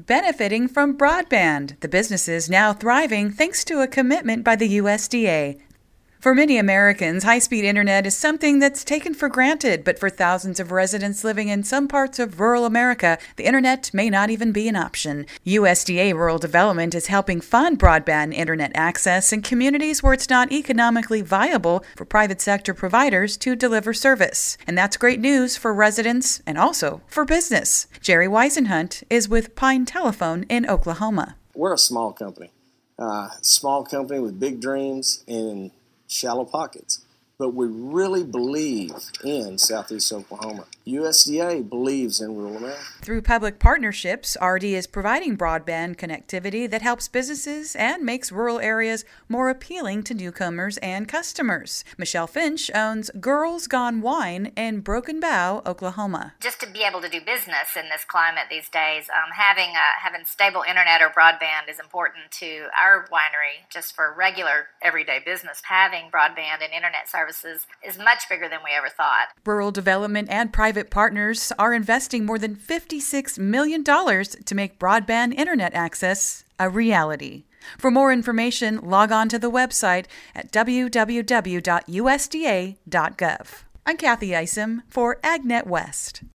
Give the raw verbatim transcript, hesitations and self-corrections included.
benefiting from broadband. The business is now thriving thanks to a commitment by the U S D A. For many Americans, high-speed internet is something that's taken for granted, but for thousands of residents living in some parts of rural America, the internet may not even be an option. U S D A Rural Development is helping fund broadband internet access in communities where it's not economically viable for private sector providers to deliver service. And that's great news for residents and also for business. Jerry Weisenhunt is with Pine Telephone in Oklahoma. We're a small company, uh, small company with big dreams and shallow pockets, but we really believe in Southeast Oklahoma. U S D A believes in rural America. Through public partnerships, R D is providing broadband connectivity that helps businesses and makes rural areas more appealing to newcomers and customers. Michelle Finch owns Girls Gone Wine in Broken Bow, Oklahoma. Just to be able to do business in this climate these days, um, having uh, having stable internet or broadband is important to our winery. Just for regular, everyday business, having broadband and internet services is much bigger than we ever thought. Rural development and private partners are investing more than fifty-six million dollars to make broadband internet access a reality. For more information, log on to the website at w w w dot u s d a dot gov. I'm Kathy Isom for AgNet West.